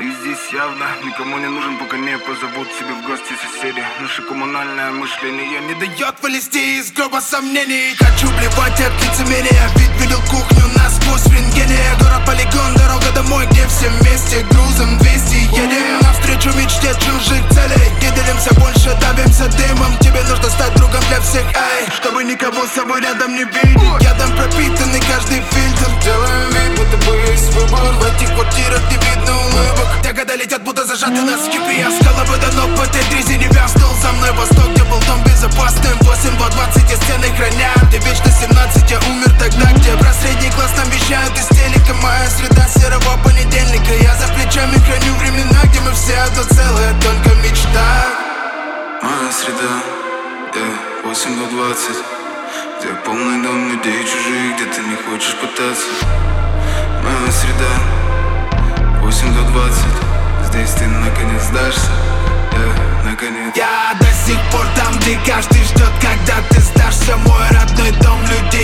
Ты здесь явно никому не нужен, пока не позовут себе в гости соседи. Наше коммунальное мышление не дает вылезти из гроба сомнений. Хочу блевать от лицемерия, ведь видел кухню насквозь в рентгене. Город-полигон, дорога домой, где все вместе грузом 200 едем. Навстречу мечте чужих целей, не делимся больше, давимся дымом. Тебе нужно стать другом для всех, эй, чтобы никого с собой рядом не видеть. Ядом пропитанный каждый фильтр. Делаем вид, будто бы есть выбор. В этих квартирах не видно улыбок. Ягоды летят, будто зажаты на скипе. Я с головы до ног в этой дрезине вязнул. За мной восток, где был дом безопасным. 8, 2, 20, и стены хранят. Ты вечно 17, я умер тогда, где про средний класс нам вещают из телека. Моя среда серого понедельника. Я за плечами храню времена, где мы все одно целое, только мечта. Моя среда, 8 до 20, где полный дом людей чужих, где ты не хочешь пытаться. Моя среда, 8 до 20, здесь ты наконец сдашься, наконец. Я до сих пор там, где каждый ждет, когда ты сдашься. Мой родной дом людей